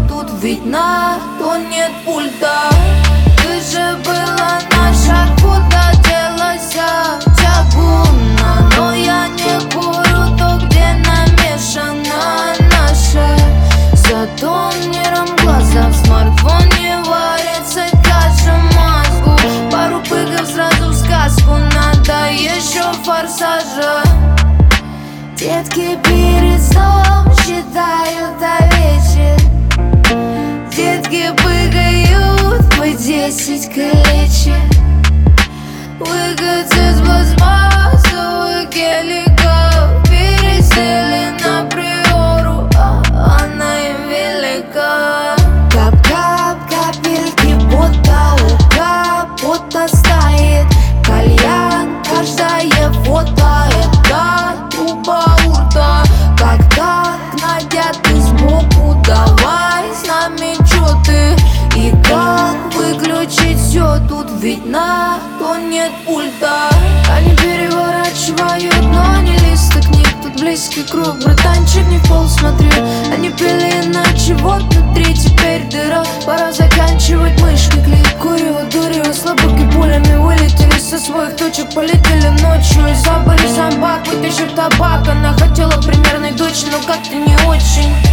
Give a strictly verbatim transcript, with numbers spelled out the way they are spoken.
тут ведь на то нет пульта. Ты же была наша, куда делась тягуна. Но я не курю то, где намешана наша. Зато миром глаза в смартфоне варится каша мозгу. Пару пыгов сразу в сказку, надо еще форсажа. Детки перед сном считают овечек. Детки пыгают по десять колечек. Выкатят с пластмассовых геликов. Пересели на приору, а она им велика. Кап-кап, капельки пота у капота стоит. Кальян, каждое фото это труба урта. Как так, Надя, ты сбоку, давай с нами чё ты? И как выключить все, тут ведь на то нет пульта. Они переворачивают, но не листы книг. Тут близкий круг, братанчик, не в пол смотри. Они пили иначе, вот внутри теперь дыра. Пора заканчивать мышкой клик. Курю, дурю, слабуки пулями вылетели со своих точек. Полетели ночью и забыли собак. Вытащив табак, она хотела примерной дочь, но как-то не очень.